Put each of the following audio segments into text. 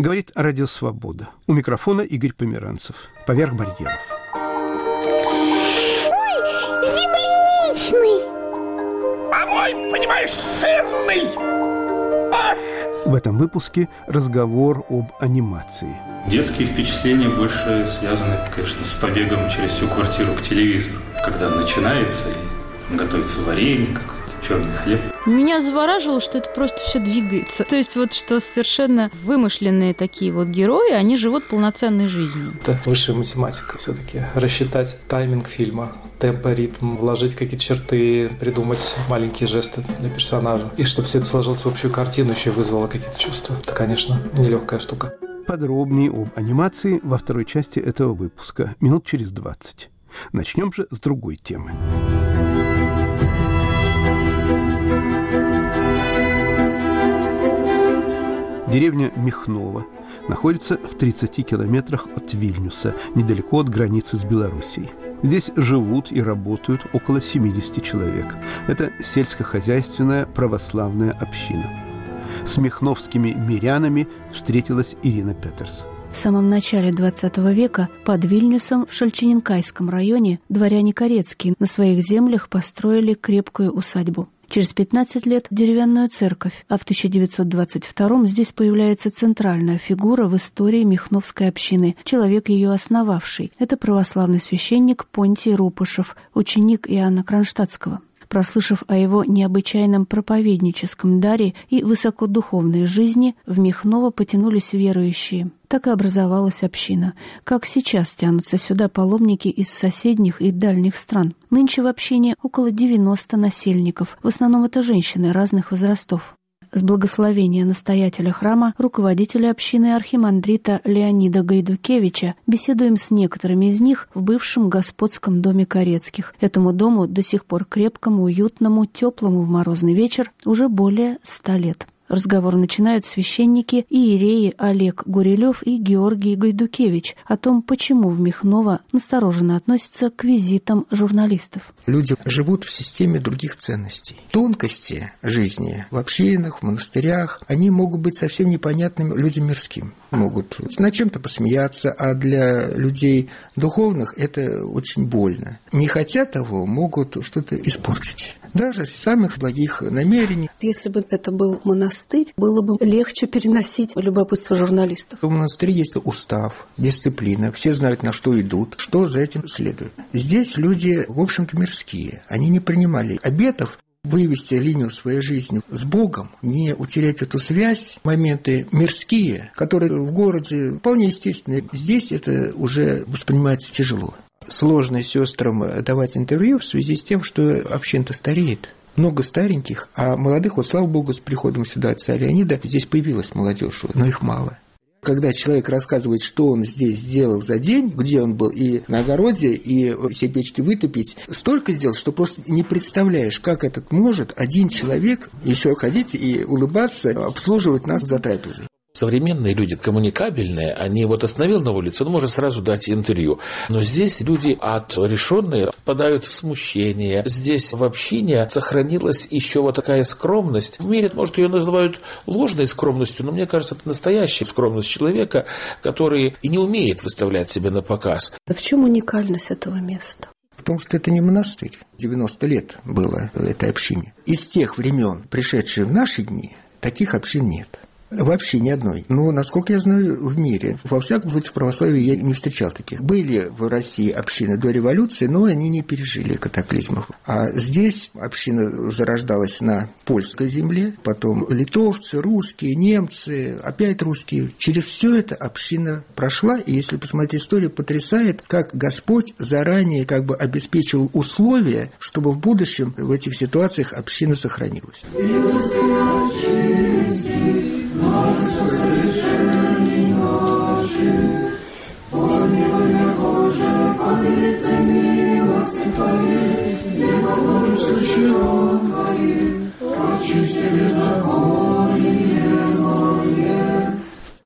Говорит Радио Свобода. У микрофона Игорь Померанцев. Поверх барьеров. Ой, земляничный! А мой, понимаешь, сырный! Ах! В этом выпуске разговор об анимации. Детские впечатления больше связаны, конечно, с побегом через всю квартиру к телевизору. Когда начинается, и готовится варенье, какой-то черный хлеб. Меня завораживало, что это просто все двигается. То есть вот что совершенно вымышленные такие вот герои, они живут полноценной жизнью. Это высшая математика все-таки. Рассчитать тайминг фильма, темп, ритм, вложить какие-то черты, придумать маленькие жесты для персонажа. И чтобы все это сложилось в общую картину, еще и вызвало какие-то чувства. Это, конечно, нелегкая штука. Подробнее об анимации во второй части этого выпуска, минут через 20. Начнем же с другой темы. Деревня Михново находится в 30 километрах от Вильнюса, недалеко от границы с Белоруссией. Здесь живут и работают около 70 человек. Это сельскохозяйственная православная община. С михновскими мирянами встретилась Ирина Петерс. В самом начале XX века под Вильнюсом в Шальчининкайском районе дворяне Корецкие на своих землях построили крепкую усадьбу. Через 15 лет – деревянную церковь, а в 1922-м здесь появляется центральная фигура в истории Михновской общины, человек, ее основавший. Это православный священник Понтий Рупышев, ученик Иоанна Кронштадтского. Прослышав о его необычайном проповедническом даре и высокодуховной жизни, в Михново потянулись верующие. Так и образовалась община. Как сейчас тянутся сюда паломники из соседних и дальних стран. Нынче в общине около 90 насельников, в основном это женщины разных возрастов. С благословения настоятеля храма, руководителя общины архимандрита Леонида Гайдукевича, беседуем с некоторыми из них в бывшем господском доме Корецких. Этому дому до сих пор крепкому, уютному, теплому в морозный вечер уже более 100 лет. Разговор начинают священники иереи Олег Гурилев и Георгий Гайдукевич о том, почему в Михново настороженно относятся к визитам журналистов. Люди живут в системе других ценностей. Тонкости жизни в общинах, в монастырях, они могут быть совсем непонятными людям мирским. Могут над чем-то посмеяться, а для людей духовных это очень больно. Не хотя того, могут что-то испортить. Даже из самых благих намерений. Если бы это был монастырь, было бы легче переносить любопытство журналистов. В монастыре есть устав, дисциплина, все знают, на что идут, что за этим следует. Здесь люди, в общем-то, мирские. Они не принимали обетов вывести линию своей жизни с Богом, не утерять эту связь, моменты мирские, которые в городе вполне естественны. Здесь это уже воспринимается тяжело. Сложно сестрам давать интервью в связи с тем, что община-то стареет. Много стареньких, а молодых, вот слава богу, с приходом сюда отца Леонида здесь появилась молодежь, но их мало. Когда человек рассказывает, что он здесь сделал за день, где он был и на огороде, и все печки вытопить, столько сделал, что просто не представляешь, как этот может один человек еще ходить и улыбаться, обслуживать нас за трапезой. Современные люди коммуникабельные, они вот остановил на улице, он может сразу дать интервью. Но здесь люди отрешенные впадают в смущение. Здесь в общине сохранилась еще вот такая скромность. В мире, может, ее называют ложной скромностью, но мне кажется, это настоящая скромность человека, который и не умеет выставлять себя на показ. В чем уникальность этого места? В том, что это не монастырь. 90 лет было этой общине. Из тех времен, пришедшие в наши дни, таких общин нет. Вообще ни одной. Но, насколько я знаю, в мире, во всяком случае, в православии я не встречал таких. Были в России общины до революции, но они не пережили катаклизмов. А здесь община зарождалась на польской земле, потом литовцы, русские, немцы, опять русские. Через все это община прошла, и если посмотреть историю, потрясает, как Господь заранее как бы обеспечивал условия, чтобы в будущем в этих ситуациях община сохранилась.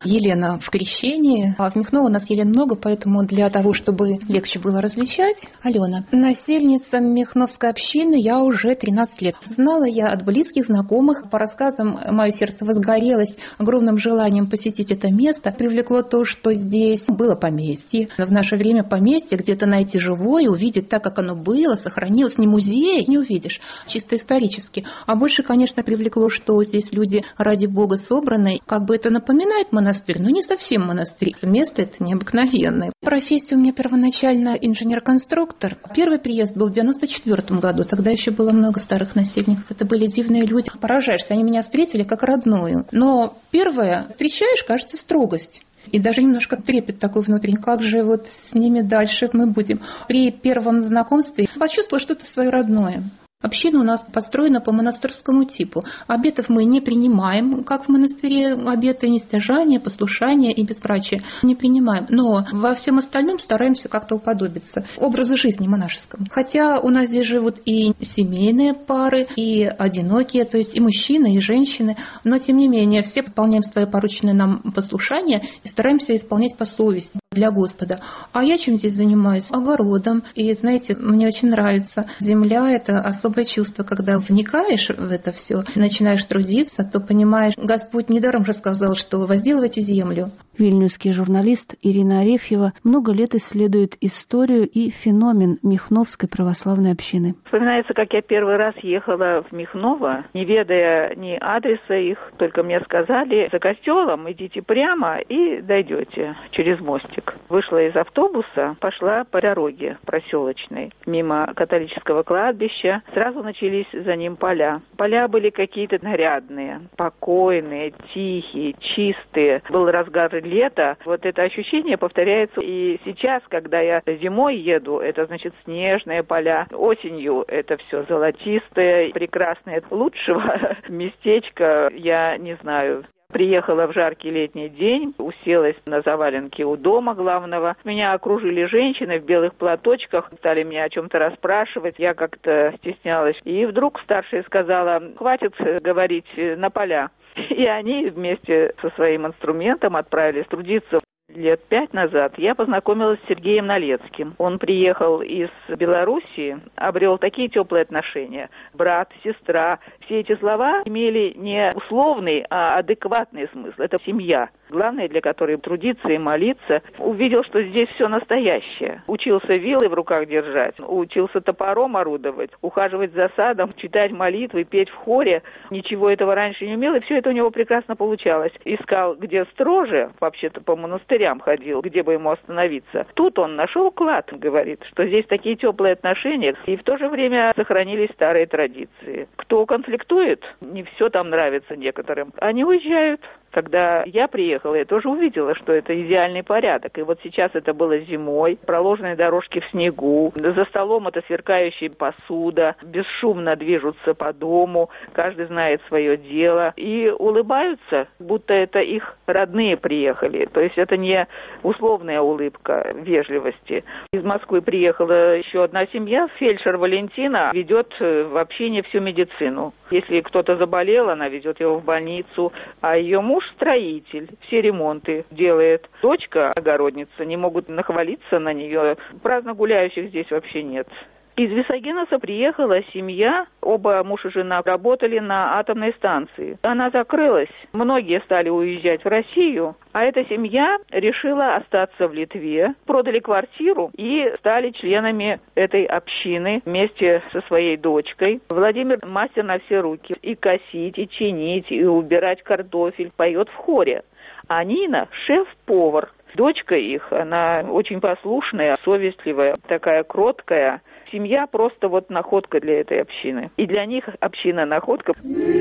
Елена в крещении, а в Михново нас Елен много, поэтому для того, чтобы легче было различать, Алена. Насельница Михновской общины я уже 13 лет. Знала я от близких, знакомых. По рассказам мое сердце возгорелось огромным желанием посетить это место. Привлекло то, что здесь было поместье. В наше время поместье где-то найти живое, увидеть так, как оно было, сохранилось. Не музей, не увидишь, чисто исторически. А больше, конечно, привлекло, что здесь люди ради Бога собраны. Как бы это напоминает монастырь, но не совсем монастырь. Место это необыкновенное. Профессия у меня первоначально инженер-конструктор. Первый приезд был в 94 году. Тогда еще было много старых насельников. Это были дивные люди. Поражаешься, они меня встретили как родную. Но первое, встречаешь, кажется, строгость. И даже немножко трепет такой внутренний. Как же вот с ними дальше мы будем? При первом знакомстве почувствовала что-то свое родное. Община у нас построена по монастырскому типу. Обетов мы не принимаем, как в монастыре, обеты нестяжания, послушания и безбрачия не принимаем. Но во всем остальном стараемся как-то уподобиться образу жизни монашескому. Хотя у нас здесь живут и семейные пары, и одинокие, то есть и мужчины, и женщины. Но тем не менее все выполняем свои порученные нам послушания и стараемся исполнять по совести для Господа. А я чем здесь занимаюсь? Огородом. И знаете, мне очень нравится. Земля — это особое чувство, когда вникаешь в это все, начинаешь трудиться, то понимаешь, Господь недаром же сказал, что возделывайте землю. Вильнюсский журналист Ирина Арефьева много лет исследует историю и феномен Михновской православной общины. Вспоминается, как я первый раз ехала в Михново, не ведая ни адреса их, только мне сказали, за костелом идите прямо и дойдете через мостик. Вышла из автобуса, пошла по дороге проселочной, мимо католического кладбища. Сразу начались за ним поля. Поля были какие-то нарядные, покойные, тихие, чистые. Был разгар лета. Вот это ощущение повторяется и сейчас, когда я зимой еду, это значит снежные поля. Осенью это все золотистое, прекрасное. Лучшего местечка я не знаю. Приехала в жаркий летний день, уселась на заваленке у дома главного. Меня окружили женщины в белых платочках, стали меня о чем-то расспрашивать. Я как-то стеснялась. И вдруг старшая сказала: хватит говорить, на поля. И они вместе со своим инструментом отправились трудиться. Лет 5 назад я познакомилась с Сергеем Налецким. Он приехал из Белоруссии, обрел такие теплые отношения. Брат, сестра. Все эти слова имели не условный, а адекватный смысл. Это семья. Главное, для которой трудиться и молиться. Увидел, что здесь все настоящее. Учился вилы в руках держать, учился топором орудовать, ухаживать за садом, читать молитвы, петь в хоре. Ничего этого раньше не умел, и все это у него прекрасно получалось. Искал, где строже, вообще-то по монастырям ходил, где бы ему остановиться. Тут он нашел клад, говорит, что здесь такие теплые отношения, и в то же время сохранились старые традиции. Кто конфликтует, не все там нравится некоторым, они уезжают. Когда я приехала, я тоже увидела, что это идеальный порядок. И вот сейчас это было зимой, проложенные дорожки в снегу, за столом это сверкающая посуда, бесшумно движутся по дому, каждый знает свое дело и улыбаются, будто это их родные приехали. То есть это не условная улыбка вежливости. Из Москвы приехала еще одна семья, фельдшер Валентина ведет в общине всю медицину. Если кто-то заболел, она ведет его в больницу, а ее муж строитель, все ремонты делает. Дочка огородница, не могут нахвалиться на нее. Праздно гуляющих здесь вообще нет. Из Висагеноса приехала семья, оба муж и жена работали на атомной станции. Она закрылась, многие стали уезжать в Россию, а эта семья решила остаться в Литве, продали квартиру и стали членами этой общины вместе со своей дочкой. Владимир мастер на все руки, и косить, и чинить, и убирать картофель, поет в хоре. А Нина – шеф-повар. Дочка их, она очень послушная, совестливая, такая кроткая. Семья просто вот находка для этой общины. И для них община находка.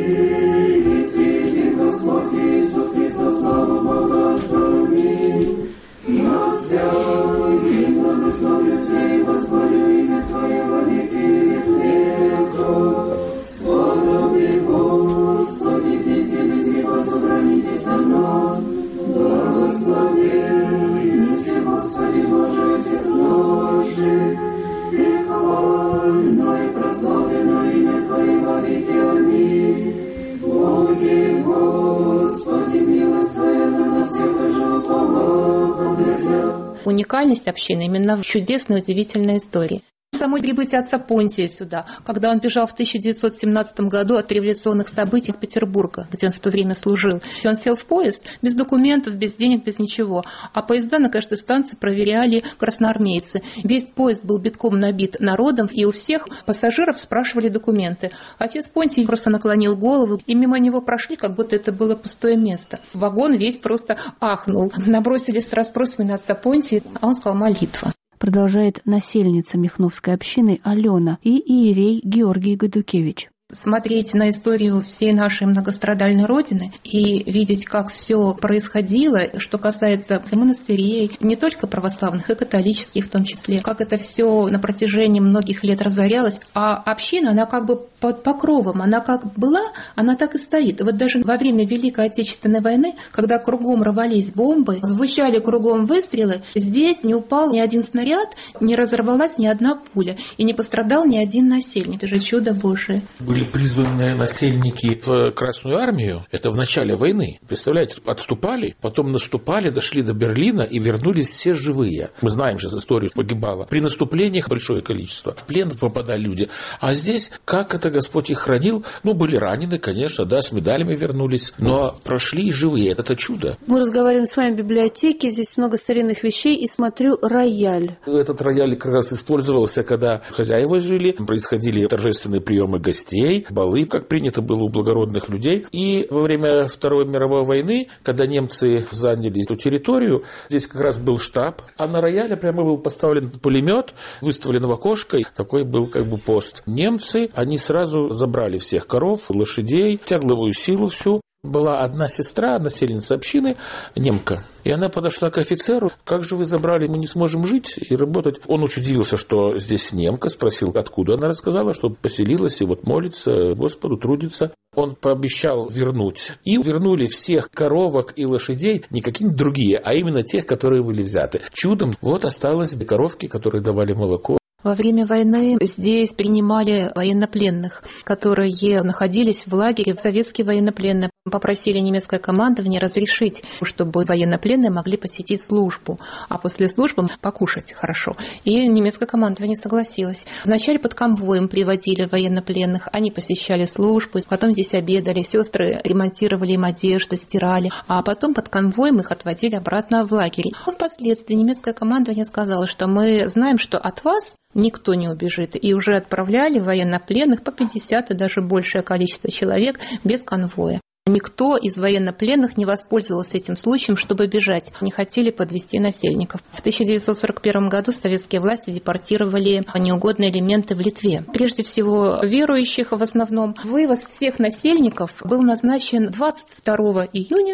Господи, Боже, Отец наших, и хвально, и прославлено имя Твое во веки. Аминь. Буди, Господи, милость Твоя на нас. уникальность общины именно в чудесной, удивительной истории. Само прибытие отца Понтия сюда, когда он бежал в 1917 году от революционных событий Петербурга, где он в то время служил. И он сел в поезд без документов, без денег, без ничего. А поезда на каждой станции проверяли красноармейцы. Весь поезд был битком набит народом, и у всех пассажиров спрашивали документы. Отец Понтий просто наклонил голову, и мимо него прошли, как будто это было пустое место. Вагон весь просто ахнул. Набросились с расспросами на отца Понтия, а он сказал молитва. Продолжает насельница Михновской общины Алена и иерей Георгий Гайдукевич. Смотреть на историю всей нашей многострадальной Родины и видеть, как все происходило, что касается и монастырей, не только православных, и католических в том числе, как это все на протяжении многих лет разорялось, а община, она как бы под покровом, она как была, она так и стоит. И вот даже во время Великой Отечественной войны, когда кругом рвались бомбы, звучали кругом выстрелы, здесь не упал ни один снаряд, не разорвалась ни одна пуля, и не пострадал ни один насельник. Это же чудо Божие. Были призваны насельники в Красную армию, это в начале войны. Представляете, отступали, потом наступали, дошли до Берлина и вернулись все живые. Мы знаем сейчас историю, погибало. При наступлениях большое количество. В плен попадали люди. А здесь, как это Господь их хранил, были ранены, конечно, да, с медалями вернулись, но прошли живые. Это чудо. Мы разговариваем с вами в библиотеке, здесь много старинных вещей, и смотрю рояль. Этот рояль как раз использовался, когда хозяева жили, происходили торжественные приемы гостей, балы, как принято было у благородных людей. И во время Второй мировой войны, когда немцы заняли эту территорию, здесь как раз был штаб, а на рояле прямо был поставлен пулемет, выставлен в окошко, и такой был как бы пост. Немцы, они сразу забрали всех коров, лошадей, тягловую силу всю. Была одна сестра, насельница общины, немка. И она подошла к офицеру: как же вы забрали, мы не сможем жить и работать. Он очень удивился, что здесь немка, спросил, откуда. Она рассказала, что поселилась и вот молится Господу, трудится. Он пообещал вернуть. И вернули всех коровок и лошадей, не какие-нибудь другие, а именно тех, которые были взяты. Чудом вот осталось коровки, которые давали молоко. Во время войны здесь принимали военнопленных, которые находились в лагере. Советские военнопленные попросили немецкое командование разрешить, чтобы военнопленные могли посетить службу, а после службы покушать хорошо. И немецкое командование согласилось. Вначале под конвоем приводили военнопленных, они посещали службу, потом здесь обедали, сестры ремонтировали им одежду, стирали, а потом под конвоем их отводили обратно в лагерь. Впоследствии немецкое командование сказало, что мы знаем, что от вас никто не убежит, и уже отправляли военнопленных по 50 и даже большее количество человек без конвоя. Никто из военнопленных не воспользовался этим случаем, чтобы бежать. Не хотели подвести насельников. В 1941 году советские власти депортировали неугодные элементы в Литве. Прежде всего, верующих в основном. Вывоз всех насельников был назначен 22 июня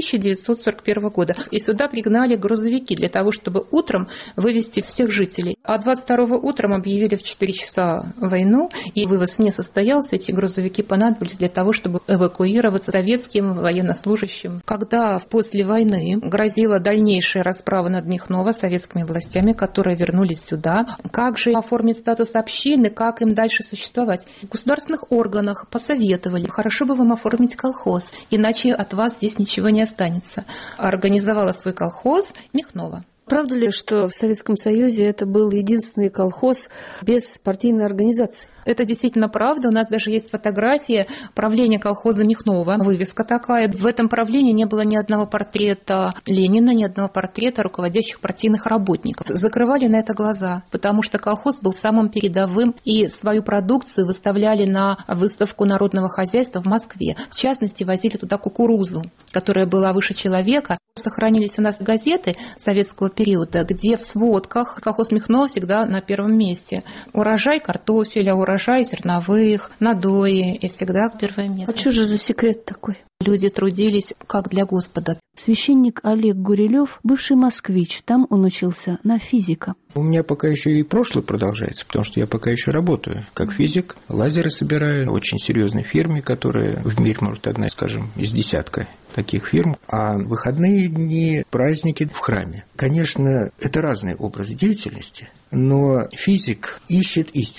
1941 года. И сюда пригнали грузовики для того, чтобы утром вывезти всех жителей. А 22 утром объявили в 4 часа войну, и вывоз не состоялся. Эти грузовики понадобились для того, чтобы эвакуироваться советским военнослужащим. Когда после войны грозила дальнейшая расправа над Михново советскими властями, которые вернулись сюда, как же оформить статус общины, как им дальше существовать? В государственных органах посоветовали: хорошо бы вам оформить колхоз, иначе от вас здесь ничего не останется. Организовала свой колхоз Михново. Правда ли, что в Советском Союзе это был единственный колхоз без партийной организации? Это действительно правда. У нас даже есть фотография правления колхоза Михново. Вывеска такая. В этом правлении не было ни одного портрета Ленина, ни одного портрета руководящих партийных работников. Закрывали на это глаза, потому что колхоз был самым передовым, и свою продукцию выставляли на выставку народного хозяйства в Москве. В частности, возили туда кукурузу, которая была выше человека. Сохранились у нас газеты советского периода, где в сводках колхоз Михново всегда на первом месте. Урожай картофеля, урожай зерновых, надои, и всегда первое место. А что же за секрет такой? Люди трудились как для Господа. Священник Олег Гурилев, бывший москвич, там он учился на физика. У меня пока еще и прошлое продолжается, потому что я пока еще работаю как физик, лазеры собираю в очень серьезной фирме, которая в мире, может, одна, скажем, из десятка таких фирм, а выходные дни, праздники в храме. Конечно, это разный образ деятельности, но физик ищет истину.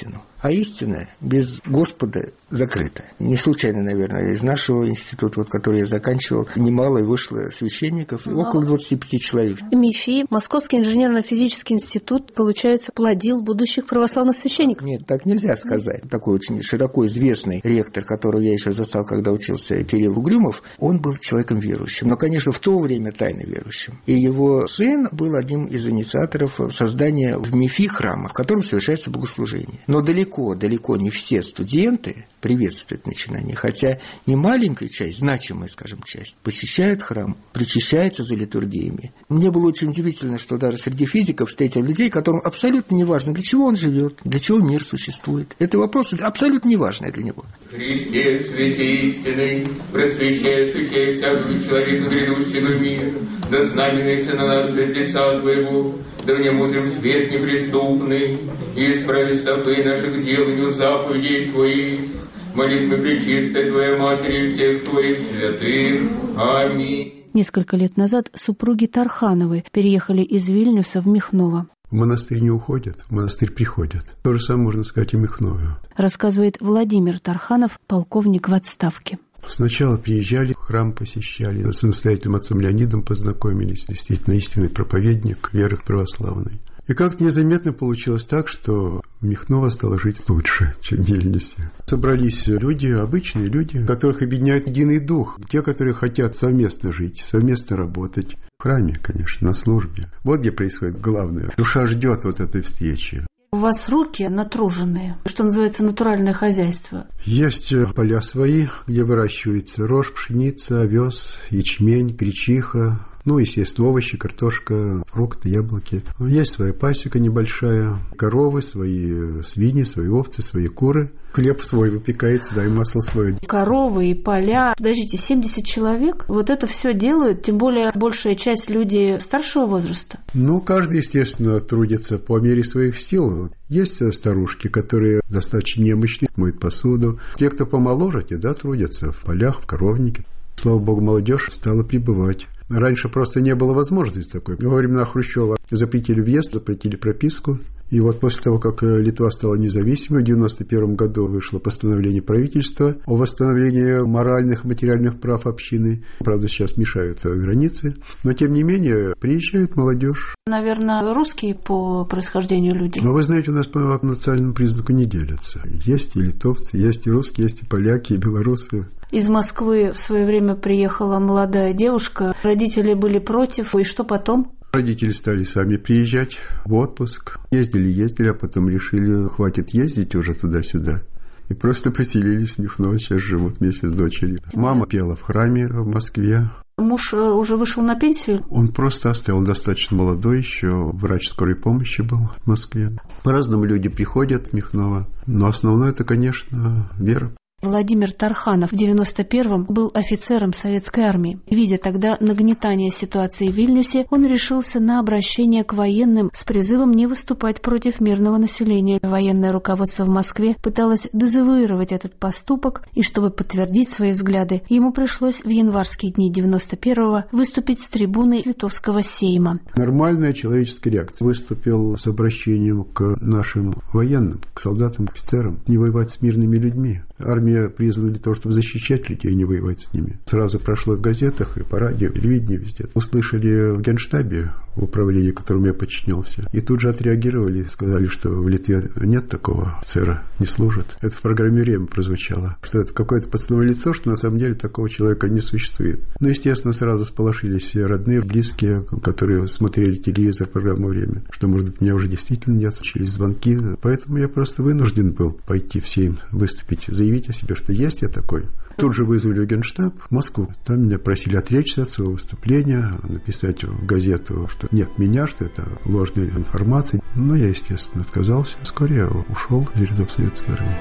А истина без Господа закрыта. Не случайно, наверное, из нашего института, вот, который я заканчивал, немало и вышло священников, около 25 человек. МИФИ, Московский инженерно-физический институт, получается, плодил будущих православных священников? Нет, так нельзя сказать. Такой очень широко известный ректор, которого я еще застал, когда учился, Кирилл Угрюмов, он был человеком верующим, но, конечно, в то время тайно верующим. И его сын был одним из инициаторов создания в МИФИ храма, в котором совершается богослужение. Но далеко не все студенты приветствуют начинание, хотя немаленькая часть, значимая, скажем, часть, посещает храм, причащается за литургиями. Мне было очень удивительно, что даже среди физиков встретил людей, которым абсолютно не важно, для чего он живет, для чего мир существует. Это вопрос абсолютно неважный для него. Христе, свете истины, просвещай сущей всякого человека, грядущего в мир, да знаменуется на нас свет лица Твоего, да в нем узрим свет неприступный, и исправи стопы наших к деланию заповедей Твоих, молитвы пречистой Твоей Матери и всех Твоих святых. Аминь. Несколько лет назад супруги Тархановы переехали из Вильнюса в Михново. В монастырь не уходят, в монастырь приходят. То же самое можно сказать и Михнове. Рассказывает Владимир Тарханов, полковник в отставке. Сначала приезжали, храм посещали, с настоятелем отцом Леонидом познакомились, действительно истинный проповедник веры православной. И как-то незаметно получилось так, что Михново стало жить лучше, чем в Вильнюсе. Собрались люди, обычные люди, которых объединяет единый дух. Те, которые хотят совместно жить, совместно работать. В храме, конечно, на службе. Вот где происходит главное. Душа ждет вот этой встречи. У вас руки натруженные, что называется натуральное хозяйство. Есть поля свои, где выращивается рожь, пшеница, овес, ячмень, гречиха. Ну, естественно, овощи, картошка, фрукты, яблоки. Есть своя пасека небольшая, коровы, свои свиньи, свои овцы, свои куры. Хлеб свой выпекается, да, и масло свое. Коровы и поля. Подождите, 70 человек? Вот это все делают, тем более большая часть людей старшего возраста? Ну, каждый, естественно, трудится по мере своих сил. Есть старушки, которые достаточно немощные, моют посуду. Те, кто помоложе, те, да, трудятся в полях, в коровнике. Слава богу, молодежь стала прибывать. Раньше просто не было возможности такой. Во времена Хрущева запретили въезд, запретили прописку. И вот после того, как Литва стала независимой, в 1991 году вышло постановление правительства о восстановлении моральных и материальных прав общины. Правда, сейчас мешают границы, но тем не менее приезжает молодежь. Наверное, русские по происхождению люди. Но вы знаете, у нас по национальному признаку не делятся. Есть и литовцы, есть и русские, есть и поляки, и белорусы. Из Москвы в свое время приехала молодая девушка. Родители были против. И что потом? Родители стали сами приезжать в отпуск. Ездили, а потом решили, хватит ездить уже туда-сюда. И просто поселились в Михново, сейчас живут вместе с дочерью. Мама пела в храме в Москве. Муж уже вышел на пенсию? Он просто оставил, он достаточно молодой еще, врач скорой помощи был в Москве. По-разному люди приходят в Михново, но основное это, конечно, вера. Владимир Тарханов в 91-м был офицером советской армии. Видя тогда нагнетание ситуации в Вильнюсе, он решился на обращение к военным с призывом не выступать против мирного населения. Военное руководство в Москве пыталось дезавуировать этот поступок, и чтобы подтвердить свои взгляды, ему пришлось в январские дни 91-го выступить с трибуны Литовского сейма. Нормальная человеческая реакция. Выступил с обращением к нашим военным, к солдатам, к офицерам, не воевать с мирными людьми. Армия призвана для того, чтобы защищать людей, не воевать с ними. Сразу прошло в газетах и по радио, и телевидении везде. Услышали в Генштабе, в управлении, которому я подчинялся, и тут же отреагировали, сказали, что в Литве нет такого офицера, не служит. Это в программе «Время» прозвучало, что это какое-то подставное лицо, что на самом деле такого человека не существует. Ну, естественно, сразу сполошились все родные, близкие, которые смотрели телевизор, программу «Время», что, может быть, меня уже действительно нет, через звонки. Поэтому я просто вынужден был пойти всем выступить, заявить о себе, что есть я такой. Тут же вызвали в Генштаб, в Москву. Там меня просили отречься от своего выступления, написать в газету, что нет меня, что это ложная информация. Но я, естественно, отказался. Вскоре я ушел из рядов советской армии.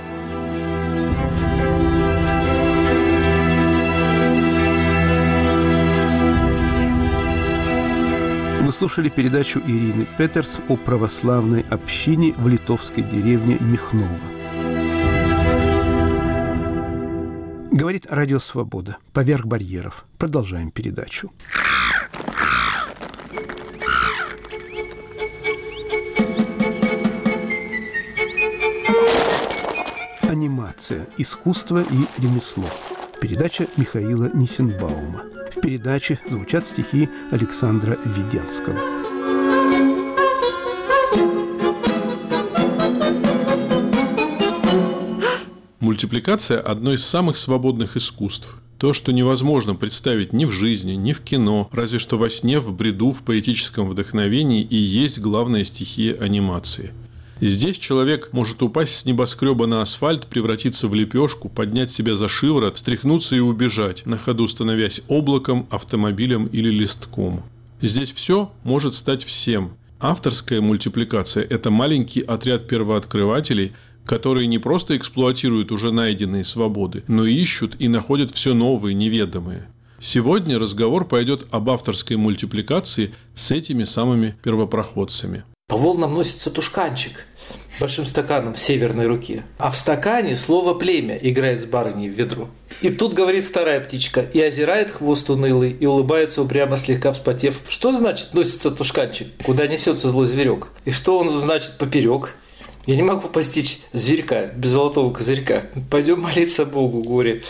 Вы слушали передачу Ирины Петерс о православной общине в литовской деревне Михново. Говорит Радио Свобода. Поверх барьеров. Продолжаем передачу. Анимация. Искусство и ремесло. Передача Михаила Нисенбаума. В передаче звучат стихи Александра Введенского. Мультипликация – одно из самых свободных искусств. То, что невозможно представить ни в жизни, ни в кино, разве что во сне, в бреду, в поэтическом вдохновении, и есть главная стихия анимации. Здесь человек может упасть с небоскреба на асфальт, превратиться в лепешку, поднять себя за шиворот, встряхнуться и убежать, на ходу становясь облаком, автомобилем или листком. Здесь все может стать всем. Авторская мультипликация – это маленький отряд первооткрывателей, которые не просто эксплуатируют уже найденные свободы, но и ищут и находят все новые, неведомые. Сегодня разговор пойдет об авторской мультипликации с этими самыми первопроходцами. По волнам носится тушканчик большим стаканом в северной руке, а в стакане слово «племя» играет с барыней в ведро. И тут говорит вторая птичка, и озирает хвост унылый, и улыбается упрямо, слегка вспотев. Что значит носится тушканчик? Куда несется злой зверек? И что он значит поперек? Я не могу постичь зверька без золотого козырька. Пойдем молиться Богу, горе.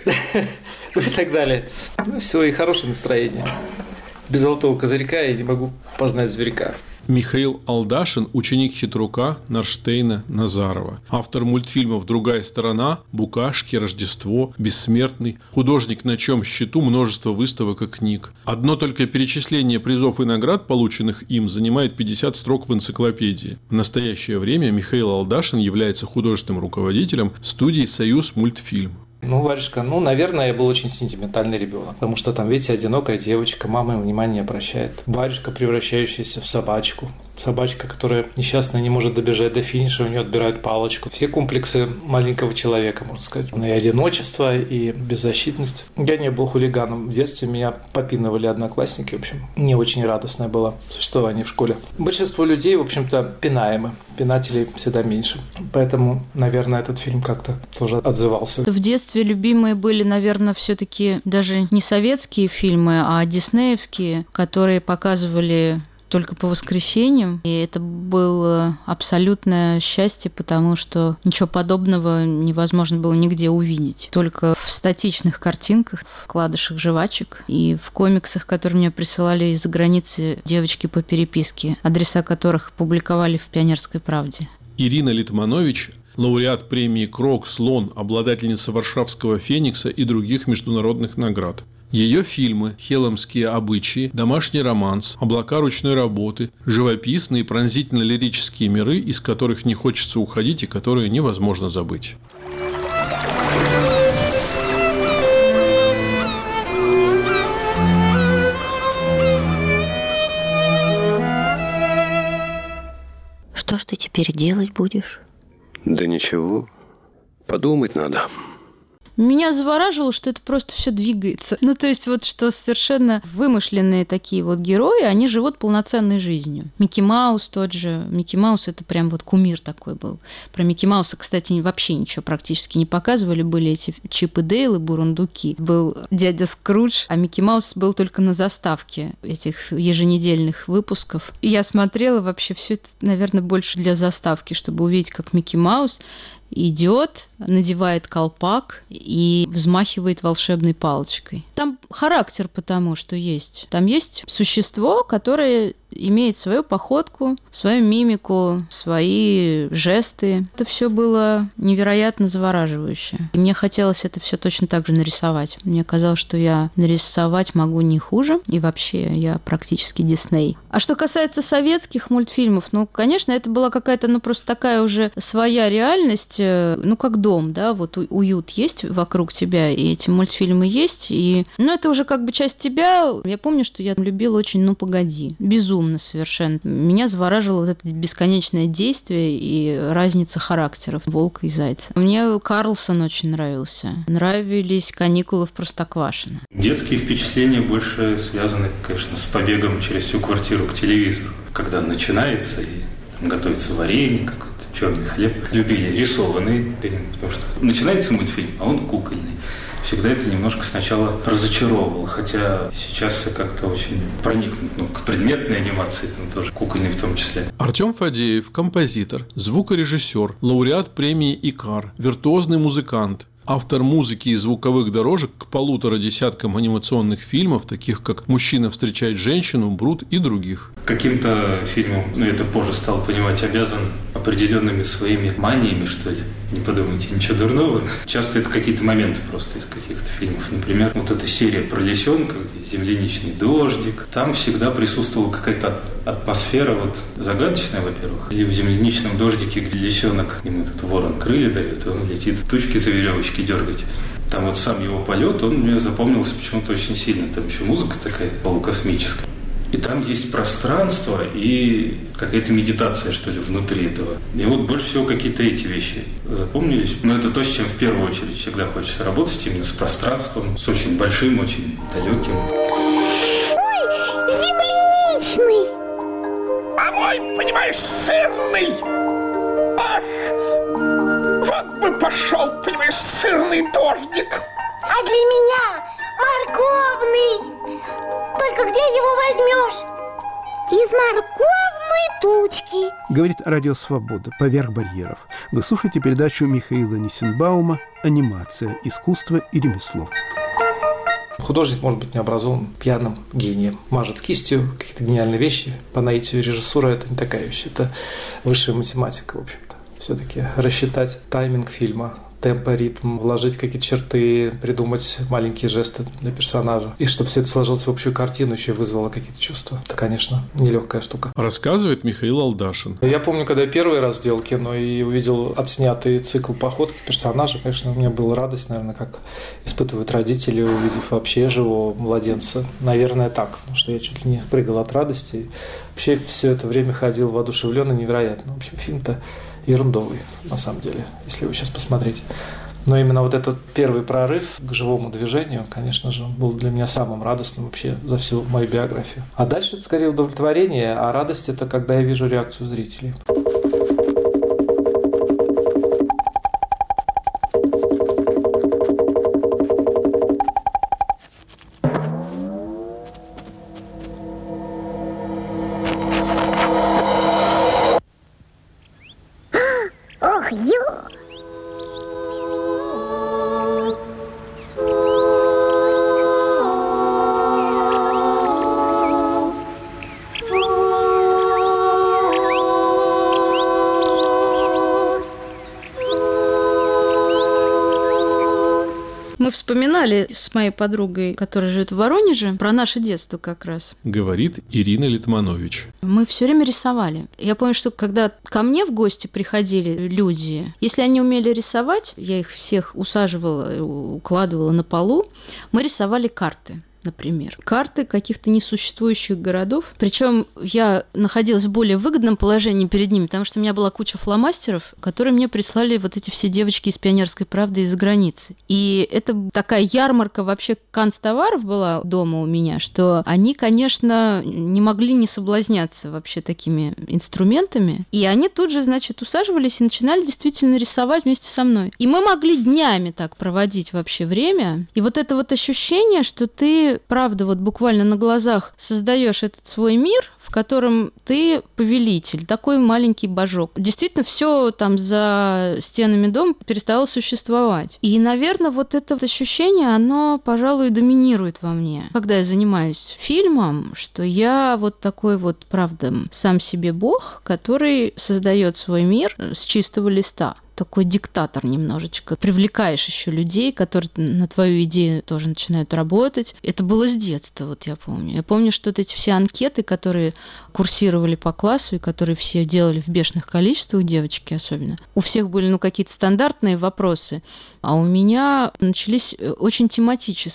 Ну и так далее. Ну все, и хорошее настроение. Без золотого козырька я не могу познать зверька. Михаил Алдашин – ученик Хитрука, Нарштейна, Назарова. Автор мультфильмов «Другая сторона», «Букашки», «Рождество», «Бессмертный», художник, на чьем счету множество выставок и книг. Одно только перечисление призов и наград, полученных им, занимает 50 строк в энциклопедии. В настоящее время Михаил Алдашин является художественным руководителем студии «Союз мультфильм». Ну, Варежка, наверное, я был очень сентиментальный ребенок, потому что там, видите, одинокая девочка, мама им внимания не обращает. Варежка, превращающаяся в собачку. Собачка, которая несчастно не может добежать до финиша, у нее отбирают палочку. Все комплексы маленького человека, можно сказать. И одиночество, и беззащитность. Я не был хулиганом. В детстве меня попинывали одноклассники. В общем, не очень радостное было существование в школе. Большинство людей, в общем-то, пинаемы. Пинателей всегда меньше. Поэтому, наверное, этот фильм как-то тоже отзывался. В детстве любимые были, наверное, все-таки даже не советские фильмы, а диснеевские, которые показывали только по воскресеньям. И это было абсолютное счастье, потому что ничего подобного невозможно было нигде увидеть. Только в статичных картинках, в вкладышах жвачек и в комиксах, которые мне присылали из-за границы девочки по переписке, адреса которых публиковали в «Пионерской правде». Ирина Литманович – лауреат премии «Крок», «Слон», обладательница Варшавского «Феникса» и других международных наград. Ее фильмы «Хелмские обычаи», «Домашний романс», «Облака ручной работы», живописные пронзительно-лирические миры, из которых не хочется уходить и которые невозможно забыть. Что ж ты теперь делать будешь? Да ничего, подумать надо. Меня завораживало, что это просто все двигается. Ну, то есть вот что совершенно вымышленные такие вот герои, они живут полноценной жизнью. Микки Маус тот же. Микки Маус – это прям вот кумир такой был. Про Микки Мауса, кстати, вообще ничего практически не показывали. Были эти Чип и Дейл и Бурундуки. Был дядя Скрудж, а Микки Маус был только на заставке этих еженедельных выпусков. И я смотрела вообще все это, наверное, больше для заставки, чтобы увидеть, как Микки Маус идет, надевает колпак и взмахивает волшебной палочкой. Там характер потому, что есть. Там есть существо, которое имеет свою походку, свою мимику, свои жесты. Это все было невероятно завораживающе. И мне хотелось это все точно так же нарисовать. Мне казалось, что я нарисовать могу не хуже, и вообще я практически Дисней. А что касается советских мультфильмов, конечно, это была какая-то, просто такая уже своя реальность, как дом, да, вот уют есть вокруг тебя, и эти мультфильмы есть, и, это уже как бы часть тебя. Я помню, что я любила очень «Ну, погоди», безумно совершенно. Меня завораживало вот это бесконечное действие и разница характеров волка и зайца. Мне Карлсон очень нравился. Нравились «Каникулы в Простоквашино». Детские впечатления больше связаны, конечно, с побегом через всю квартиру к телевизору. Когда начинается, и там готовится варенье, какой-то черный хлеб. Любили рисованные фильмы, потому что начинается мультфильм, а он кукольный. Всегда это немножко сначала разочаровывало, хотя сейчас я как-то очень проникнут к предметной анимации, там тоже кукольной в том числе. Артем Фадеев – композитор, звукорежиссер, лауреат премии «Икар», виртуозный музыкант, автор музыки и звуковых дорожек к 1,5 десяткам анимационных фильмов, таких как «Мужчина встречает женщину», «Брут» и других. Каким-то фильмом, я это позже стал понимать, обязан определенными своими маниями, что ли. Не подумайте, ничего дурного. Часто это какие-то моменты просто из каких-то фильмов. Например, вот эта серия про лисенка, где земляничный дождик. Там всегда присутствовала какая-то атмосфера вот загадочная, во-первых. Или в земляничном дождике, где лисенок, ему этот ворон крылья дает, и он летит тучки за веревочки дергать. Там вот сам его полет, он мне запомнился почему-то очень сильно. Там еще музыка такая полукосмическая. И там есть пространство и какая-то медитация, что ли, внутри этого. И вот больше всего какие-то эти вещи запомнились. Но это то, с чем в первую очередь всегда хочется работать, именно с пространством, с очень большим, очень далеким. Ой, земляничный! А мой, понимаешь, сырный! Ах, вот бы пошел, понимаешь, сырный дождик! А для меня морковный! Только где его возьмешь? Из морковной тучки. Говорит Радио Свобода «Поверх барьеров». Вы слушаете передачу Михаила Нисенбаума «Анимация. Искусство и ремесло». Художник может быть необразованным, пьяным гением. Мажет кистью, какие-то гениальные вещи. По наитию режиссура – это не такая вещь. Это высшая математика, в общем-то. Все-таки рассчитать тайминг фильма, темп, ритм, вложить какие-то черты, придумать маленькие жесты для персонажа. И чтобы все это сложилось в общую картину, еще и вызвало какие-то чувства. Это, конечно, нелегкая штука. Рассказывает Михаил Алдашин. Я помню, когда я первый раз делал кино и увидел отснятый цикл походки персонажа, конечно, у меня была радость, наверное, как испытывают родители, увидев вообще живого младенца. Наверное, так, потому что я чуть ли не прыгал от радости. Вообще все это время ходил воодушевленно, невероятно. В общем, фильм-то ерундовый, на самом деле, если его сейчас посмотреть. Но именно вот этот первый прорыв к живому движению, конечно же, был для меня самым радостным вообще за всю мою биографию. А дальше это скорее удовлетворение, а радость – это когда я вижу реакцию зрителей. Ох, ё! Мы вспоминали с моей подругой, которая живет в Воронеже, про наше детство как раз. Говорит Ирина Литманович. Мы все время рисовали. Я помню, что когда ко мне в гости приходили люди, если они умели рисовать, я их всех усаживала, укладывала на полу, мы рисовали карты. Например, карты каких-то несуществующих городов. Причем я находилась в более выгодном положении перед ними, потому что у меня была куча фломастеров, которые мне прислали вот эти все девочки из «Пионерской правды» из-за границы. И это такая ярмарка вообще канцтоваров была дома у меня, что они, конечно, не могли не соблазняться вообще такими инструментами. И они тут же, значит, усаживались и начинали действительно рисовать вместе со мной. И мы могли днями так проводить вообще время. И вот это вот ощущение, что ты правда, вот буквально на глазах создаешь этот свой мир, в котором ты повелитель, такой маленький божок. Действительно, все там за стенами дома перестало существовать. И, наверное, вот это вот ощущение, оно, пожалуй, доминирует во мне. Когда я занимаюсь фильмом, что я вот такой вот, правда, сам себе бог, который создает свой мир с чистого листа. Такой диктатор немножечко. Привлекаешь еще людей, которые на твою идею тоже начинают работать. Это было с детства, вот я помню. Я помню, что вот эти все анкеты, которые курсировали по классу и которые все делали в бешеных количествах, девочки особенно, у всех были какие-то стандартные вопросы, а у меня начались очень тематические.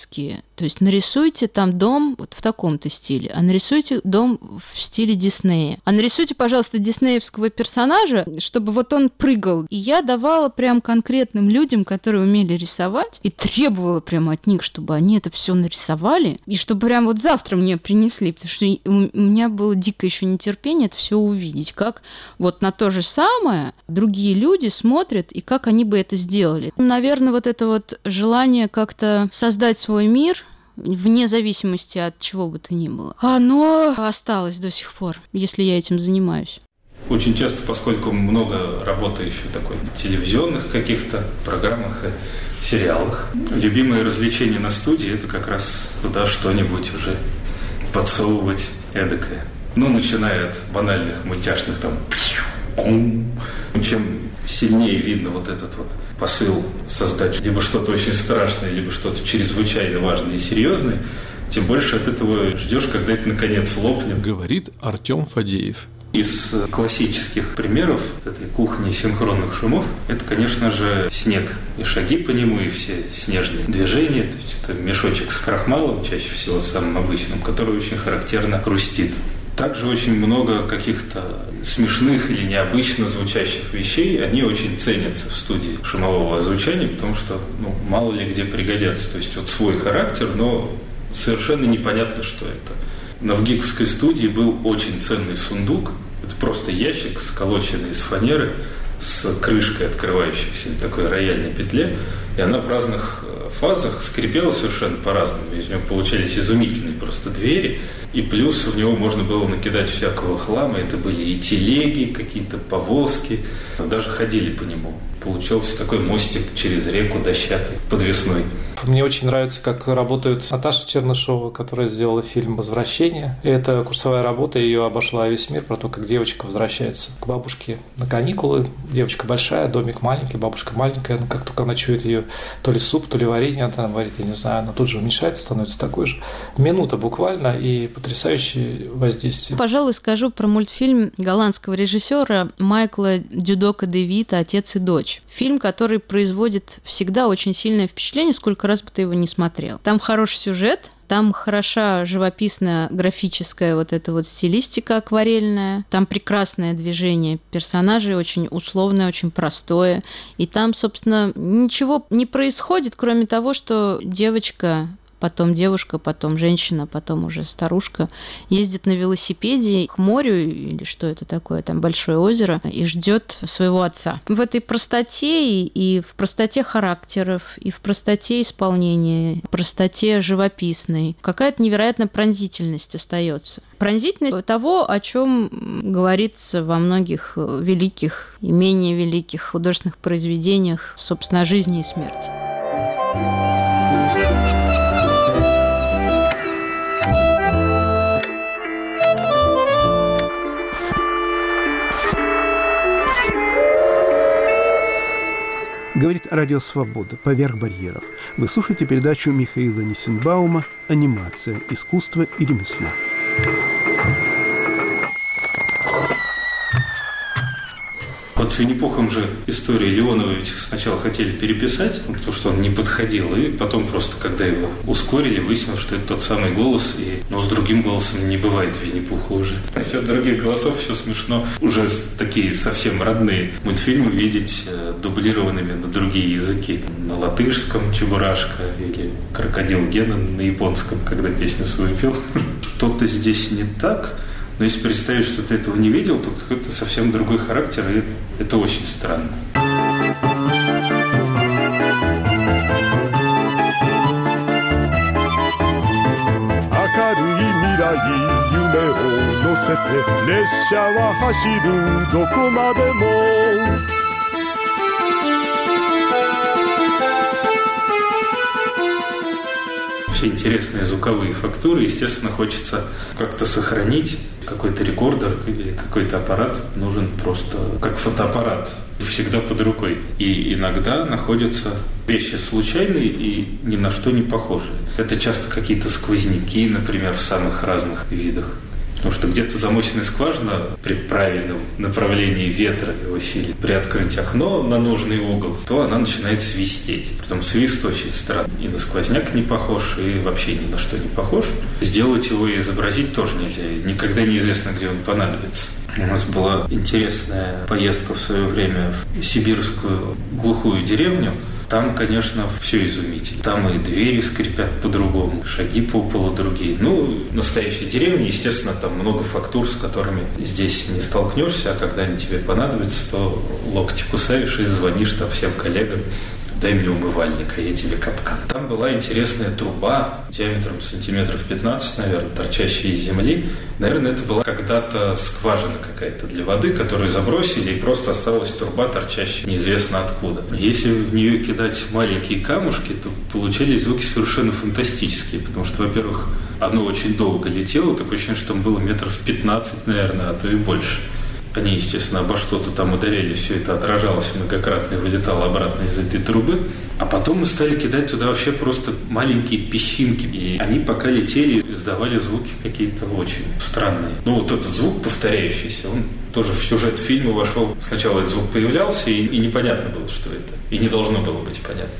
То есть нарисуйте там дом вот в таком-то стиле, а нарисуйте дом в стиле Диснея. А нарисуйте, пожалуйста, диснеевского персонажа, чтобы вот он прыгал. И я давала прям конкретным людям, которые умели рисовать, и требовала прям от них, чтобы они это все нарисовали, и чтобы прям вот завтра мне принесли, потому что у меня было дикое еще нетерпение это все увидеть, как вот на то же самое другие люди смотрят, и как они бы это сделали. Наверное, вот это вот желание как-то создать свой мир, вне зависимости от чего бы то ни было, оно осталось до сих пор, если я этим занимаюсь. Очень часто, поскольку много работы еще такой в телевизионных каких-то программах и сериалах, любимое развлечение на студии – это как раз туда что-нибудь уже подсовывать эдакое. Ну, начиная от банальных мультяшных там. Чем сильнее видно вот этот вот посыл создать либо что-то очень страшное, либо что-то чрезвычайно важное и серьезное, тем больше от этого ждешь, когда это наконец лопнет. Говорит Артем Фадеев. Из классических примеров этой кухни синхронных шумов это, конечно же, снег и шаги по нему, и все снежные движения. То есть это мешочек с крахмалом, чаще всего самым обычным, который очень характерно хрустит. Также очень много каких-то смешных или необычно звучащих вещей, они очень ценятся в студии шумового звучания, потому что мало ли где пригодятся. То есть вот свой характер, но совершенно непонятно, что это. Но в гиковской студии был очень ценный сундук. Это просто ящик, сколоченный из фанеры, с крышкой, открывающейся на такой рояльной петле. И она в разных фазах скрипела совершенно по-разному. Из него получались изумительные просто двери. И плюс в него можно было накидать всякого хлама. Это были и телеги, какие-то повозки. Даже ходили по нему. Получился такой мостик через реку дощатый, подвесной. Мне очень нравится, как работает Наташа Чернышова, которая сделала фильм «Возвращение». И это курсовая работа, ее обошла весь мир, про то, как девочка возвращается к бабушке на каникулы. Девочка большая, домик маленький, бабушка маленькая. Но как только она чует ее то ли суп, то ли варенье, она варит, я не знаю, она тут же уменьшается, становится такой же. Минута буквально, и потрясающее воздействие. Пожалуй, скажу про мультфильм голландского режиссера Майкла Дюдока де Вита «Отец и дочь». Фильм, который производит всегда очень сильное впечатление, сколько раз бы ты его не смотрел. Там хороший сюжет, там хороша живописная графическая вот эта вот стилистика акварельная, там прекрасное движение персонажей, очень условное, очень простое. И там, собственно, ничего не происходит, кроме того, что девочка, потом девушка, потом женщина, потом уже старушка ездит на велосипеде к морю, или что это такое, там большое озеро, и ждет своего отца. В этой простоте и в простоте характеров, и в простоте исполнения, в простоте живописной какая-то невероятная пронзительность остается. Пронзительность того, о чем говорится во многих великих и менее великих художественных произведениях, собственно, о жизни и смерти. Говорит Радио Свобода «Поверх барьеров». Вы слушаете передачу Михаила Нисенбаума «Анимация. Искусство и ремесло». Под Свинни-Пухом же историю Леонова ведь сначала хотели переписать, потому что он не подходил, и потом просто, когда его ускорили, выяснилось, что это тот самый голос, но с другим голосом не бывает Винни-Пуха уже. Насчет других голосов еще смешно уже такие совсем родные мультфильмы видеть дублированными на другие языки. На латышском «Чебурашка» или «Крокодил Гена» на японском, когда песню свою пел. Что-то здесь не так. Но если представить, что ты этого не видел, то какой-то совсем другой характер, и это очень странно. Все интересные звуковые фактуры, естественно, хочется как-то сохранить. Какой-то рекордер или какой-то аппарат нужен просто как фотоаппарат, всегда под рукой. И иногда находятся вещи случайные и ни на что не похожие. Это часто какие-то сквозняки, например, в самых разных видах. Потому что где-то замочная скважина при правильном направлении ветра его силе приоткрыть окно на нужный угол, то она начинает свистеть. Притом свист очень странный. И на сквозняк не похож, и вообще ни на что не похож. Сделать его и изобразить тоже нельзя. Никогда неизвестно, где он понадобится. У нас была интересная поездка в свое время в сибирскую глухую деревню. Там, конечно, все изумительно. Там и двери скрипят по-другому, шаги по полу другие. Настоящая деревня, естественно, там много фактур, с которыми здесь не столкнешься, а когда они тебе понадобятся, то локти кусаешь и звонишь там всем коллегам: дай мне умывальник, а я тебе капкан. Там была интересная труба диаметром сантиметров 15, наверное, торчащая из земли. Наверное, это была когда-то скважина какая-то для воды, которую забросили, и просто осталась труба, торчащая неизвестно откуда. Если в нее кидать маленькие камушки, то получались звуки совершенно фантастические, потому что, во-первых, оно очень долго летело, такое ощущение, что там было метров 15, наверное, а то и больше. Они, естественно, обо что-то там ударяли, все это отражалось многократно и вылетало обратно из этой трубы. А потом мы стали кидать туда вообще просто маленькие песчинки. И они пока летели, издавали звуки какие-то очень странные. Вот этот звук повторяющийся, он тоже в сюжет фильма вошел. Сначала этот звук появлялся, и непонятно было, что это. И не должно было быть понятно.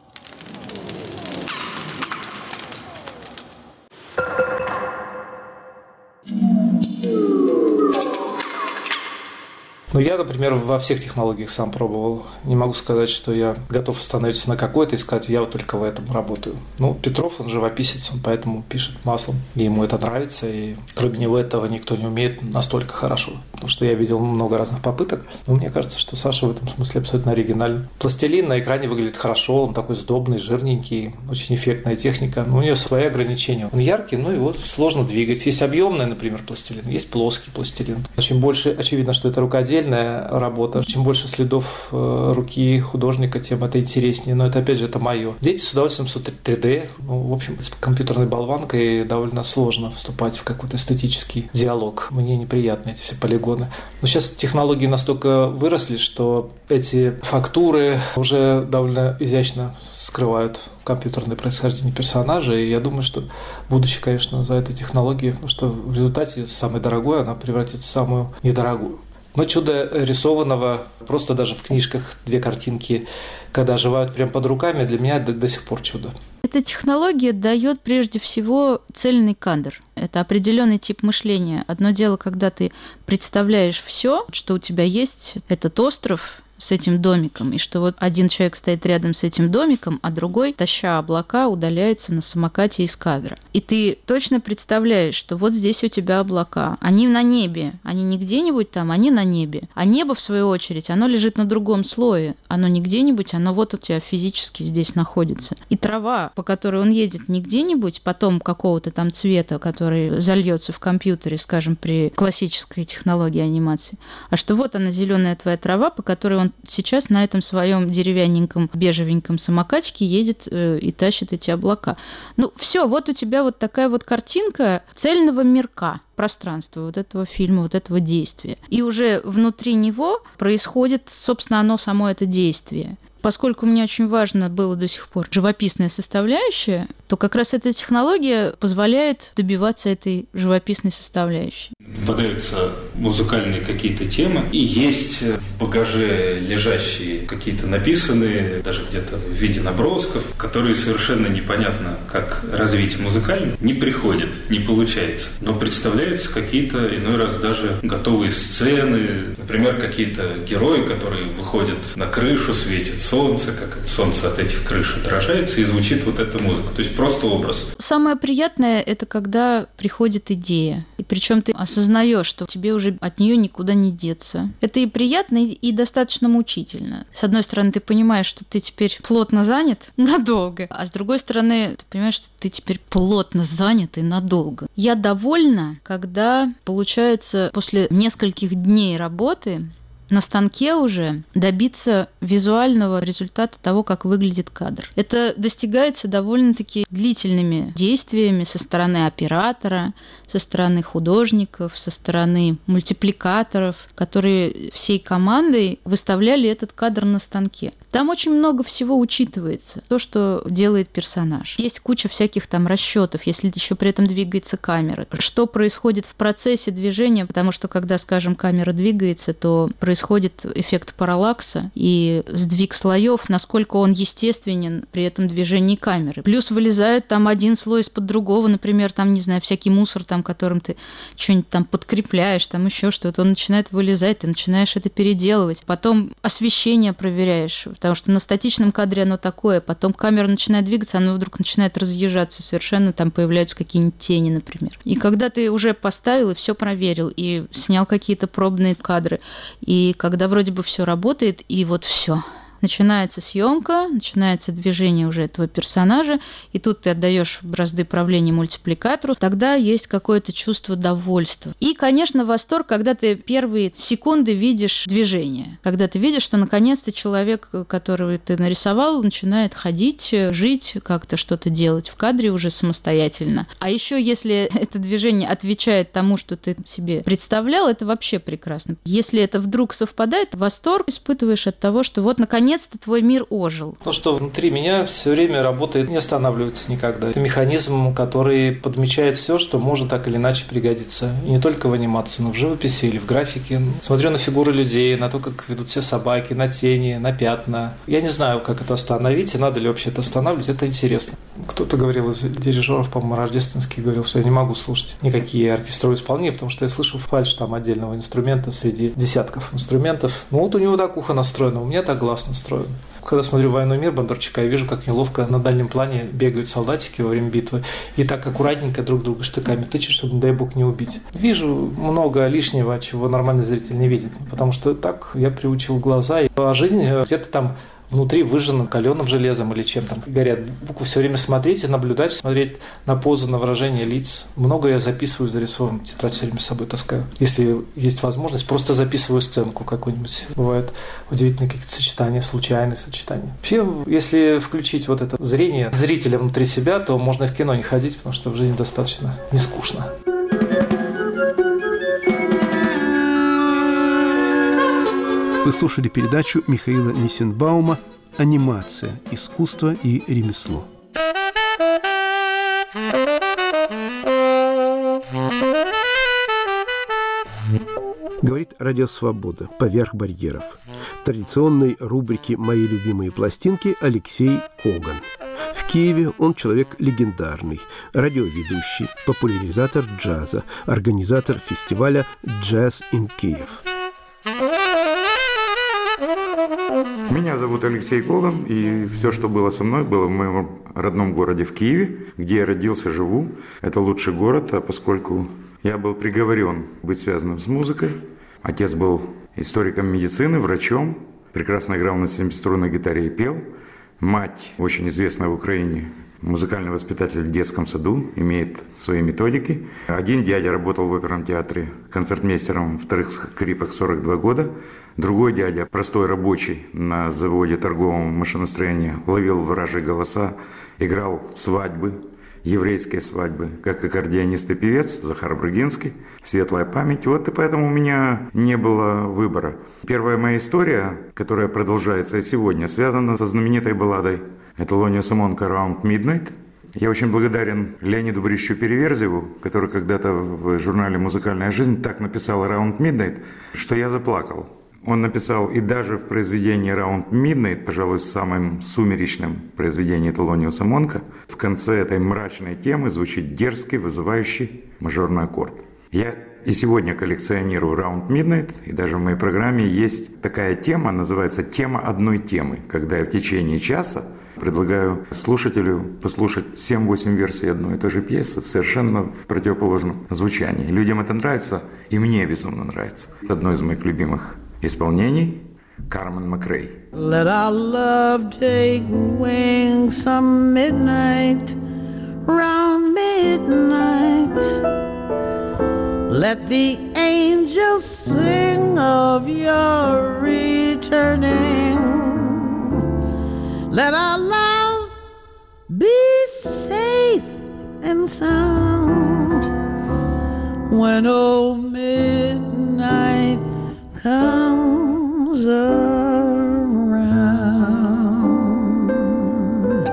Я, например, во всех технологиях сам пробовал. Не могу сказать, что я готов остановиться на какой-то и сказать, я вот только в этом работаю. Петров, он живописец, он поэтому пишет маслом. И ему это нравится, и кроме него этого никто не умеет настолько хорошо. Потому что я видел много разных попыток. Но мне кажется, что Саша в этом смысле абсолютно оригинальный. Пластилин на экране выглядит хорошо, он такой сдобный, жирненький, очень эффектная техника. Но у нее свои ограничения. Он яркий, но его сложно двигать. Есть объемный, например, пластилин, есть плоский пластилин. Чем больше очевидно, что это рукодельная работа. Чем больше следов руки художника, тем это интереснее. Но это, опять же, это мое. Дети с удовольствием смотрят 3D. В общем, с компьютерной болванкой довольно сложно вступать в какой-то эстетический диалог. Мне неприятны эти все полигоны. Но сейчас технологии настолько выросли, что эти фактуры уже довольно изящно скрывают компьютерное происхождение персонажа. И я думаю, что будущее, конечно, за этой технологией, потому что в результате самой дорогой она превратится в самую недорогую. Но чудо рисованного, просто даже в книжках 2 картинки, когда оживают прямо под руками, для меня до сих пор чудо. Эта технология дает прежде всего цельный кадр. Это определенный тип мышления. Одно дело, когда ты представляешь все, что у тебя есть, этот остров с этим домиком, и что вот один человек стоит рядом с этим домиком, а другой, таща облака, удаляется на самокате из кадра. И ты точно представляешь, что вот здесь у тебя облака. Они на небе, они не где-нибудь там, они на небе. А небо, в свою очередь, оно лежит на другом слое. Оно не где-нибудь, оно вот у тебя физически здесь находится. И трава, по которой он едет не где-нибудь, потом какого-то там цвета, который зальется в компьютере, скажем, при классической технологии анимации, а что вот она, зеленая твоя трава, по которой он сейчас на этом своем деревянненьком бежевеньком самокатике едет и тащит эти облака. Все, вот у тебя вот такая вот картинка цельного мирка, пространства вот этого фильма, вот этого действия. И уже внутри него происходит, собственно, оно само это действие. Поскольку мне очень важно было до сих пор живописная составляющая, то как раз эта технология позволяет добиваться этой живописной составляющей. Попадаются музыкальные какие-то темы, и есть в багаже лежащие какие-то написанные, даже где-то в виде набросков, которые совершенно непонятно, как развить музыкально, не приходят, не получается. Но представляются какие-то иной раз даже готовые сцены, например, какие-то герои, которые выходят на крышу, светит солнце, как солнце от этих крыш отражается, и звучит вот эта музыка. То есть просто образ. Самое приятное – это когда приходит идея. И причем ты осознаешь, что тебе уже от нее никуда не деться. Это и приятно, и достаточно мучительно. С одной стороны, ты понимаешь, что ты теперь плотно занят надолго, а с другой стороны, ты понимаешь, что ты теперь плотно занят и надолго. Я довольна, когда получается после нескольких дней работы на станке уже добиться визуального результата того, как выглядит кадр. Это достигается довольно-таки длительными действиями со стороны оператора, со стороны художников, со стороны мультипликаторов, которые всей командой выставляли этот кадр на станке. Там очень много всего учитывается, то, что делает персонаж. Есть куча всяких там расчетов, если еще при этом двигается камера. Что происходит в процессе движения, потому что, когда, скажем, камера двигается, то происходит эффект параллакса и сдвиг слоев, насколько он естественен при этом движении камеры. Плюс вылезает там один слой из-под другого, например, там, не знаю, всякий мусор, там, которым ты что-нибудь там подкрепляешь, там еще что-то, он начинает вылезать, ты начинаешь это переделывать. Потом освещение проверяешь, потому что на статичном кадре оно такое, потом камера начинает двигаться, оно вдруг начинает разъезжаться совершенно, там появляются какие-нибудь тени, например. И когда ты уже поставил и все проверил, и снял какие-то пробные кадры, и когда вроде бы все работает, и вот все. Начинается съемка, начинается движение уже этого персонажа, и тут ты отдаешь бразды правления мультипликатору, тогда есть какое-то чувство довольства. И, конечно, восторг, когда ты первые секунды видишь движение, когда ты видишь, что наконец-то человек, которого ты нарисовал, начинает ходить, жить, как-то что-то делать в кадре уже самостоятельно. А еще если это движение отвечает тому, что ты себе представлял, это вообще прекрасно. Если это вдруг совпадает, восторг испытываешь от того, что вот наконец-то твой мир ожил. То, что внутри меня все время работает, не останавливается никогда. Это механизм, который подмечает все, что может так или иначе пригодиться. И не только в анимации, но в живописи или в графике. Смотрю на фигуры людей, на то, как ведут себя собаки, на тени, на пятна. Я не знаю, как это остановить, и надо ли вообще это останавливать. Это интересно. Кто-то говорил из дирижеров, по-моему, Рождественский, говорил, что я не могу слушать никакие оркестровые исполнения, потому что я слышу фальшь там отдельного инструмента среди десятков инструментов. Ну вот у него так ухо настроено, у меня так глаз настроен. Когда смотрю «Войну и мир» Бондарчука, я вижу, как неловко на дальнем плане бегают солдатики во время битвы и так аккуратненько друг друга штыками тычут, чтобы, не дай бог, не убить. Вижу много лишнего, чего нормальный зритель не видит, потому что так я приучил глаза. А жизнь где-то там внутри выжжено каленым железом или чем там. Горят буквы, все время смотреть и наблюдать, смотреть на позы, на выражение лиц. Много я записываю, зарисовываю, тетрадь все время с собой таскаю. Если есть возможность, просто записываю сценку какую-нибудь. Бывают удивительные какие-то сочетания, случайные сочетания. Вообще, если включить вот это зрение зрителя внутри себя, то можно и в кино не ходить, потому что в жизни достаточно не скучно. Вы слушали передачу Михаила Нисенбаума «Анимация. Искусство и ремесло». Говорит Радио Свобода «Поверх барьеров». В традиционной рубрике «Мои любимые пластинки» Алексей Коган. В Киеве он человек легендарный, радиоведущий, популяризатор джаза, организатор фестиваля «Jazz in Kyiv». Меня зовут Алексей Коган, и все, что было со мной, было в моем родном городе в Киеве, где я родился, живу. Это лучший город, а поскольку я был приговорен быть связанным с музыкой, отец был историком медицины, врачом, прекрасно играл на 7-струнной гитаре и пел. Мать, очень известная в Украине, музыкальный воспитатель в детском саду, имеет свои методики. Один дядя работал в оперном театре концертмейстером вторых скрипок 42 года. Другой дядя, простой рабочий на заводе торгового машиностроения, ловил вражьи голоса, играл свадьбы, еврейские свадьбы, как аккордеонист и певец Захар Брагинский, светлая память. Вот и поэтому у меня не было выбора. Первая моя история, которая продолжается и сегодня, связана со знаменитой балладой Тhelониуса Монка «Round Midnight». Я очень благодарен Леониду Борисовичу Переверзеву, который когда-то в журнале «Музыкальная жизнь» так написал «Round Midnight», что я заплакал. Он написал, и даже в произведении «Round Midnight», пожалуй, самым сумеречным произведением Тhelониуса Монка, в конце этой мрачной темы звучит дерзкий, вызывающий мажорный аккорд. Я и сегодня коллекционирую «Round Midnight», и даже в моей программе есть такая тема, называется «Тема одной темы», когда я в течение часа предлагаю слушателю послушать 7-8 версий одной и той же пьесы совершенно в противоположном звучании. Людям это нравится, и мне безумно нравится. Одно из моих любимых исполнений — Кармен Макрей. Let our love take wing some midnight, round midnight. Let the angels sing of your returning. Let our love be safe and sound when old midnight comes around.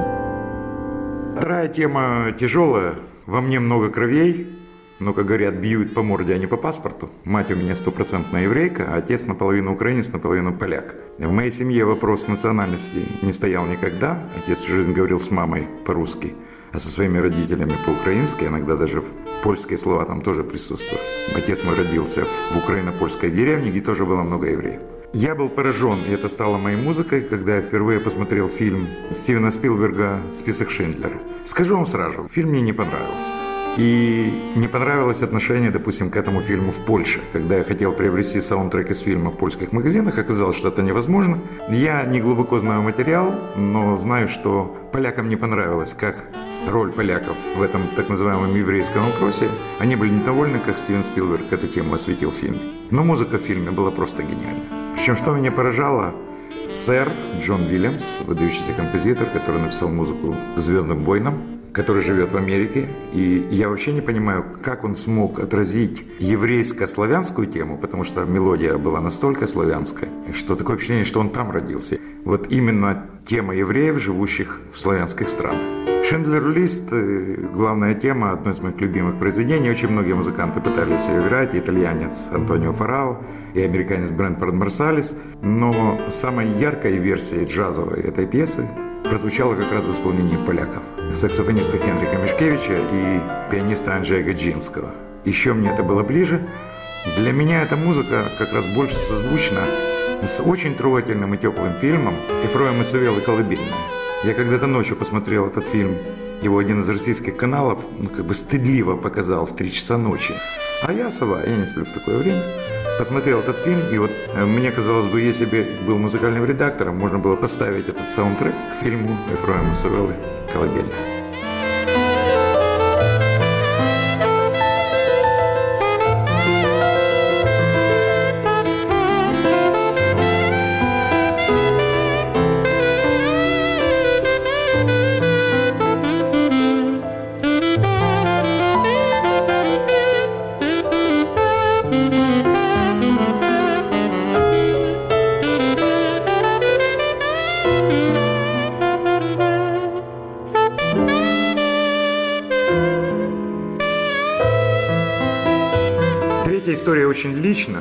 Вторая тема тяжелая. Во мне много кровей, но, как говорят, бьют по морде, а не по паспорту. Мать у меня стопроцентная еврейка, а отец наполовину украинец, наполовину поляк. В моей семье вопрос национальности не стоял никогда. Отец всю жизнь говорил с мамой по-русски, а со своими родителями по-украински, иногда даже польские слова там тоже присутствуют. Отец мой родился в украино-польской деревне, где тоже было много евреев. Я был поражен, и это стало моей музыкой, когда я впервые посмотрел фильм Стивена Спилберга «Список Шиндлера». Скажу вам сразу, фильм мне не понравился. И не понравилось отношение, допустим, к этому фильму в Польше. Когда я хотел приобрести саундтрек из фильма в польских магазинах, оказалось, что это невозможно. Я не глубоко знаю материал, но знаю, что полякам не понравилось, как роль поляков в этом так называемом еврейском вопросе. Они были недовольны, как Стивен Спилберг эту тему осветил в фильме. Но музыка в фильме была просто гениальна. Причем, что меня поражало, сэр Джон Уильямс, выдающийся композитор, который написал музыку к «Звездным войнам», который живет в Америке, и я вообще не понимаю, как он смог отразить еврейско-славянскую тему, потому что мелодия была настолько славянская, что такое впечатление, что он там родился. Вот именно тема евреев, живущих в славянских странах. «Шиндлер Лист» – главная тема, одно из моих любимых произведений. Очень многие музыканты пытались ее играть, и итальянец Антонио Фарао, и американец Брентфорд Марсалис, но самой яркой версией джазовой этой пьесы прозвучало как раз в исполнении поляков. Саксофониста Хенрика Мишкевича и пианиста Анджея Гаджинского. Еще мне это было ближе. Для меня эта музыка как раз больше созвучна с очень трогательным и теплым фильмом «Ефроим и Савелы колыбельная». Я когда-то ночью посмотрел этот фильм. Его один из российских каналов стыдливо показал в 3 часа ночи. А я сова, я не сплю в такое время. Посмотрел этот фильм, и вот мне казалось бы, если бы был музыкальным редактором, можно было поставить этот саундтрек к фильму «Ефроим и Савелы колыбельная». История очень лична.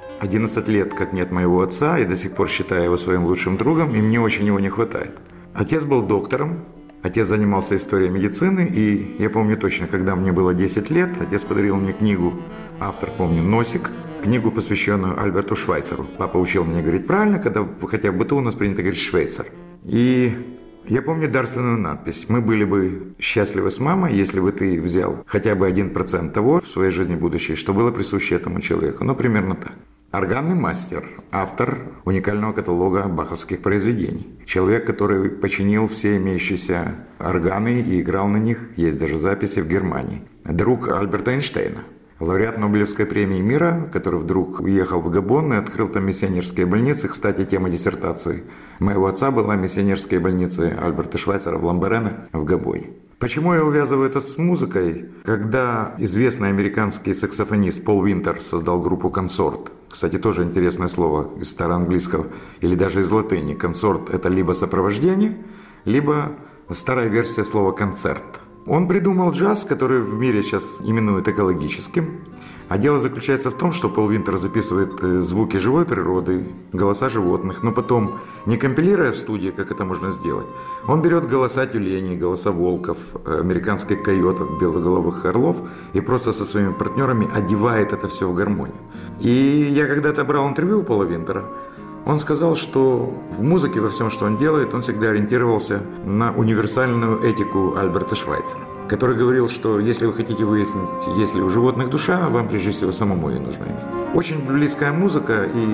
11 лет, как нет моего отца, и до сих пор считаю его своим лучшим другом, и мне очень его не хватает. Отец был доктором, отец занимался историей медицины, и я помню точно, когда мне было 10 лет, отец подарил мне книгу, автор, помню, «Носик», книгу, посвященную Альберту Швайцеру. Папа учил меня говорить правильно, хотя в быту у нас принято говорить «Швейцар». И я помню дарственную надпись. Мы были бы счастливы с мамой, если бы ты взял хотя бы 1% того в своей жизни будущей, что было присуще этому человеку. Ну, примерно так. Органный мастер, автор уникального каталога баховских произведений. Человек, который починил все имеющиеся органы и играл на них. Есть даже записи в Германии. Друг Альберта Эйнштейна. Лауреат Нобелевской премии мира, который вдруг уехал в Габон и открыл там миссионерские больницы. Кстати, тема диссертации моего отца была «Миссионерские больницы Альберта Швайцера в Ламбарене в Габоне». Почему я увязываю это с музыкой? Когда известный американский саксофонист Пол Винтер создал группу «Консорт», кстати, тоже интересное слово из староанглийского или даже из латыни. «Консорт» – это либо сопровождение, либо старая версия слова «концерт». Он придумал джаз, который в мире сейчас именуют экологическим. А дело заключается в том, что Пол Винтер записывает звуки живой природы, голоса животных, но потом, не компилируя в студии, как это можно сделать, он берет голоса тюленей, голоса волков, американских койотов, белоголовых орлов и просто со своими партнерами одевает это все в гармонию. И я когда-то брал интервью у Пола Винтера. Он сказал, что в музыке, во всем, что он делает, он всегда ориентировался на универсальную этику Альберта Швайцера, который говорил, что если вы хотите выяснить, есть ли у животных душа, вам прежде всего самому ее нужно иметь. Очень близкая музыка, и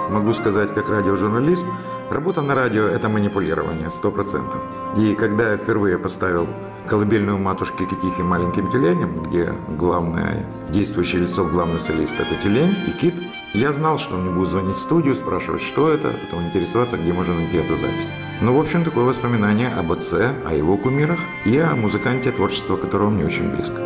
могу сказать, как радиожурналист, работа на радио – это манипулирование, 100%. И когда я впервые поставил колыбельную матушки Китихи маленьким тюленем, где главное действующее лицо, главный солист – это тюлень и кит, я знал, что мне будут звонить в студию, спрашивать, что это, потом интересоваться, где можно найти эту запись. Ну, в общем, такое воспоминание об отце, о его кумирах и о музыканте, творчество которого мне очень близко.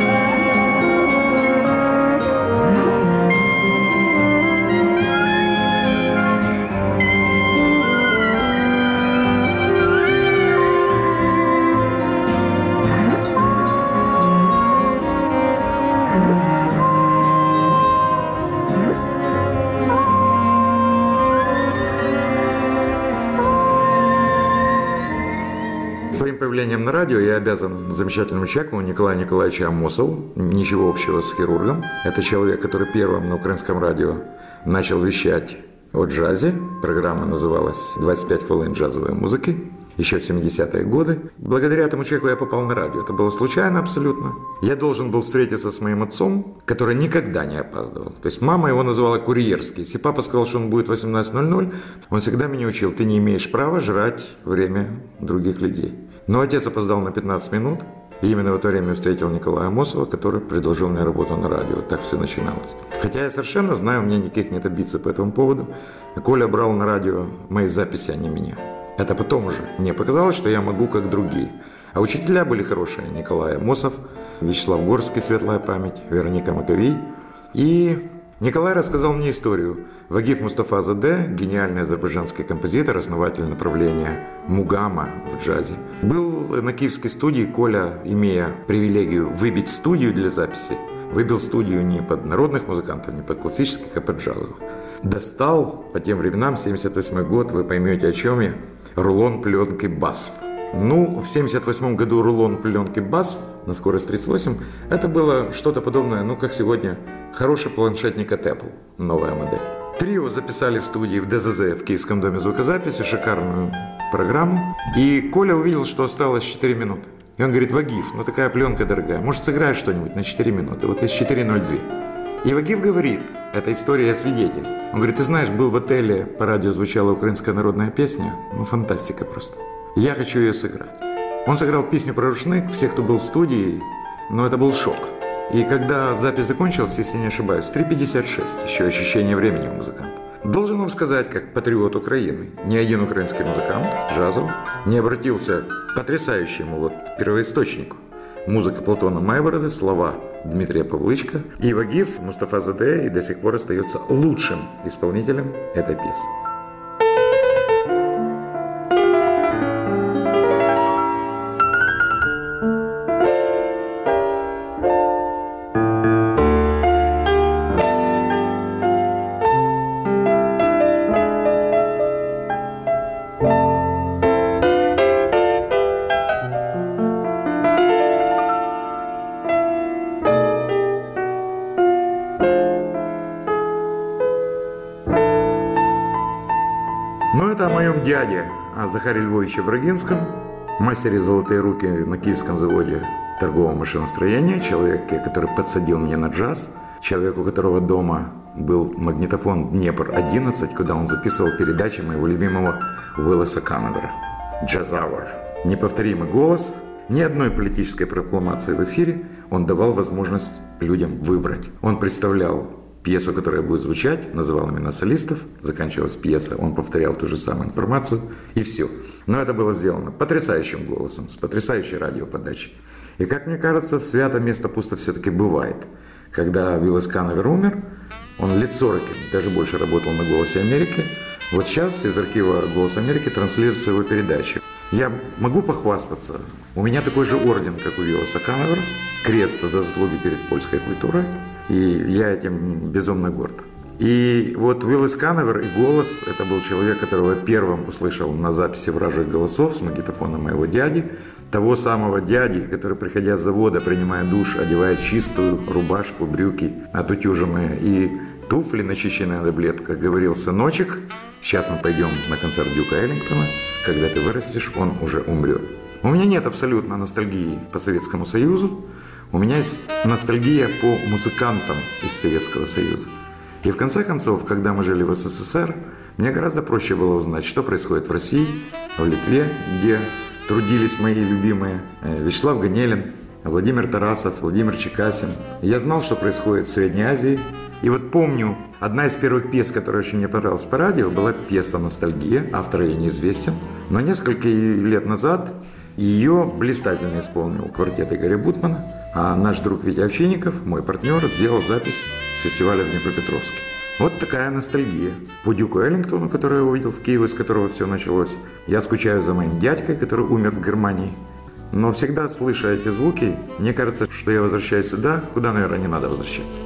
Своим появлением на радио я обязан замечательному человеку Николаю Николаевичу Амосову, ничего общего с хирургом. Это человек, который первым на украинском радио начал вещать о джазе. Программа называлась «25 хвилин джазовой музыки», еще в 70-е годы. Благодаря этому человеку я попал на радио. Это было случайно абсолютно. Я должен был встретиться с моим отцом, который никогда не опаздывал. То есть мама его называла курьерский. Если папа сказал, что он будет в 18:00, он всегда меня учил: ты не имеешь права жрать время других людей. Но отец опоздал на 15 минут. И именно в это время я встретил Николая Амосова, который предложил мне работу на радио. Так все начиналось. Хотя я совершенно знаю, у меня никаких нет амбиций по этому поводу. Коля брал на радио мои записи, а не меня. Это потом уже мне показалось, что я могу как другие. А учителя были хорошие. Николай Амосов, Вячеслав Горский, светлая память, Вероника Маковей. И Николай рассказал мне историю. Вагиф Мустафазаде, гениальный азербайджанский композитор, основатель направления мугама в джазе, был на киевской студии. Коля, имея привилегию выбить студию для записи, выбил студию не под народных музыкантов, не под классических, а под джазовых. Достал по тем временам, 78-й год, вы поймете, о чем я, рулон пленки BASF. Ну, в 78 году рулон пленки BASF на скорость 38, это было что-то подобное, как сегодня хороший планшетник от Apple, новая модель. Трио записали в студии в ДЗЗ в Киевском доме звукозаписи шикарную программу. И Коля увидел, что осталось 4 минуты. И он говорит: Вагиф, такая пленка дорогая, может, сыграешь что-нибудь на 4 минуты? Вот есть 4:02. И Вагиф говорит, это история, я свидетель. Он говорит: ты знаешь, был в отеле, по радио звучала украинская народная песня, фантастика просто. Я хочу ее сыграть. Он сыграл песню про рушник, все, кто был в студии, но это был шок. И когда запись закончилась, если не ошибаюсь, 3:56, еще ощущение времени у музыканта. Должен вам сказать, как патриот Украины, ни один украинский музыкант джазовый не обратился к потрясающему первоисточнику. Музыка Платона Майборода, слова Дмитрия Павлычка. И Вагиф Мустафазаде и до сих пор остается лучшим исполнителем этой песни. Это о моем дяде, о Захаре Львовиче Брагинском, мастере «Золотые руки» на Киевском заводе торгового машиностроения, человеке, который подсадил меня на джаз, человеку, у которого дома был магнитофон «Днепр-11», куда он записывал передачи моего любимого Уиллеса Канавера. «Jazz Hour». Неповторимый голос, ни одной политической прокламации в эфире, он давал возможность людям выбрать. Он представлял пьесу, которая будет звучать, называл имена солистов, заканчивалась пьеса, он повторял ту же самую информацию, и все. Но это было сделано потрясающим голосом, с потрясающей радиоподачей. И, как мне кажется, свято место пусто все-таки бывает. Когда Уиллес Канавер умер, он лет 40, даже больше работал на «Голосе Америки». Вот сейчас из архива «Голос Америки» транслируется его передача. Я могу похвастаться, у меня такой же орден, как у Уиллеса Канавера, крест за заслуги перед польской культурой, и я этим безумно горд. И вот Уиллес Канавер и голос, это был человек, которого я первым услышал на записи вражьих голосов с магнитофона моего дяди, того самого дяди, который, приходя с завода, принимая душ, одевая чистую рубашку, брюки отутюженные и туфли, начищенные до блеска, говорил: сыночек, сейчас мы пойдем на концерт Дюка Эллингтона, когда ты вырастешь, он уже умрет. У меня нет абсолютно ностальгии по Советскому Союзу, у меня есть ностальгия по музыкантам из Советского Союза. И в конце концов, когда мы жили в СССР, мне гораздо проще было узнать, что происходит в России, в Литве, где трудились мои любимые Вячеслав Ганелин, Владимир Тарасов, Владимир Чекасин. Я знал, что происходит в Средней Азии. И вот помню, одна из первых пьес, которая очень мне понравилась по радио, была пьеса «Ностальгия», автор ей неизвестен. Но несколько лет назад ее блистательно исполнил квартет Игоря Бутмана, а наш друг Витя Овчинников, мой партнер, сделал запись с фестиваля в Днепропетровске. Вот такая ностальгия. По Дюку Эллингтону, который я увидел в Киеве, с которого все началось. Я скучаю за моим дядькой, который умер в Германии. Но всегда, слыша эти звуки, мне кажется, что я возвращаюсь сюда, куда, наверное, не надо возвращаться.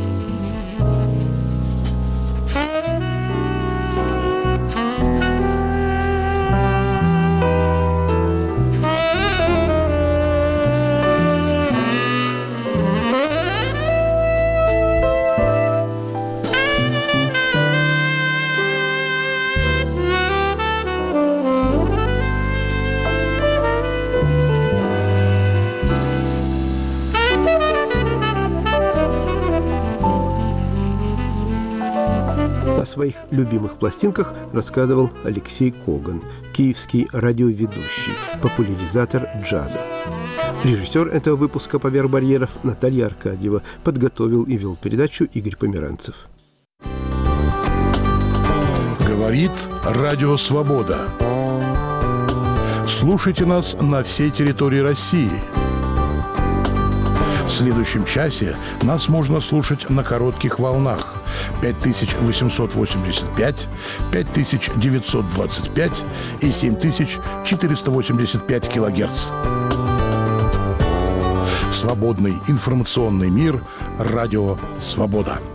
О своих любимых пластинках рассказывал Алексей Коган, киевский радиоведущий, популяризатор джаза. Режиссер этого выпуска «Поверх барьеров» Наталья Аркадьева. Подготовил и вел передачу Игорь Померанцев. Говорит Радио Свобода. Слушайте нас на всей территории России. В следующем часе нас можно слушать на коротких волнах 5885, 5925 и 7485 килогерц. Свободный информационный мир. Радио Свобода.